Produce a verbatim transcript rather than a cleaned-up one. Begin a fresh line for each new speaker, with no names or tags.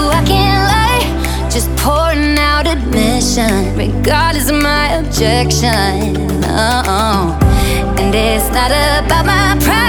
I can't lie, just pouring out admission, regardless of my objection. Oh, and it's not about my pride,